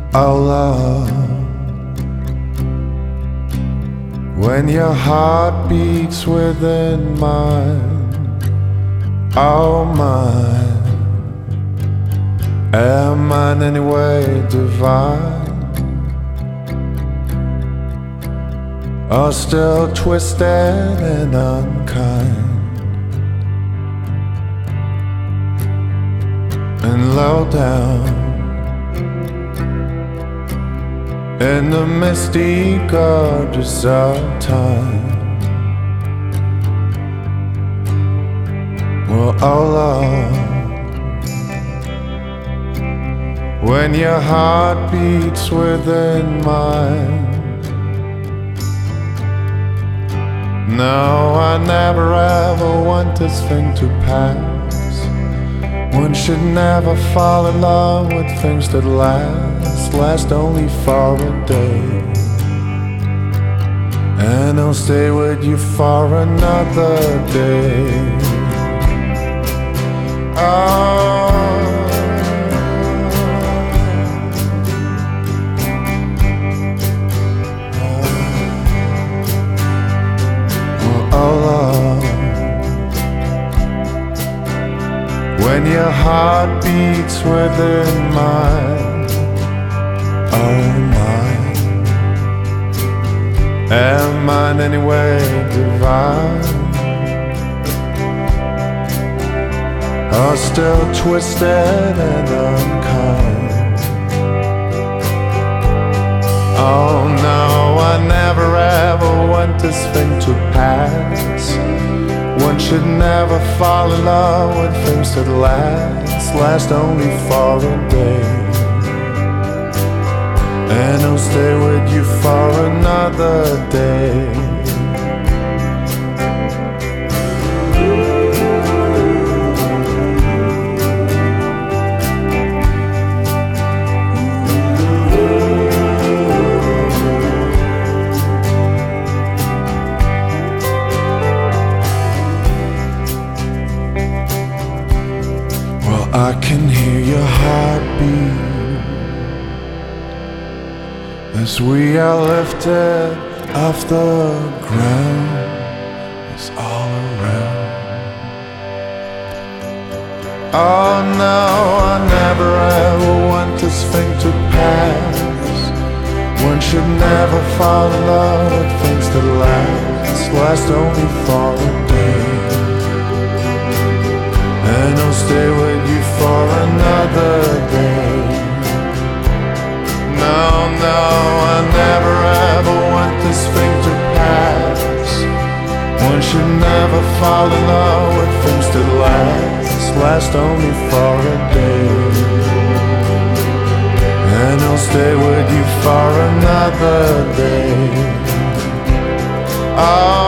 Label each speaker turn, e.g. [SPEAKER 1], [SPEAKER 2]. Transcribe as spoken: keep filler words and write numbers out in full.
[SPEAKER 1] Oh love, when your heart beats within mine, oh mine, am I in any way divine, or still twisted and unkind, and low down in the misty gorgeous of time? Well, oh Lord, when your heart beats within mine, no, I never ever want this thing to pass. One should never fall in love with things that last, last only for a day. And I'll stay with you for another day. Oh, oh, oh Lord, when your heart beats within mine, oh mine, am I in any way divine, or still twisted and unkind? Oh no, I never ever want this thing to pass. One should never fall in love with things that last, last only for a day. And I'll stay with you for another day. I can hear your heartbeat as we are lifted off the ground. It's all around. Oh no, I never ever want this thing to pass. One should never fall in love with things that last, last only for a day. And I'll stay with you for another day. No, no, I never ever want this thing to pass. One should never fall in love with things that last, last only for a day. And I'll stay with you for another day. Oh,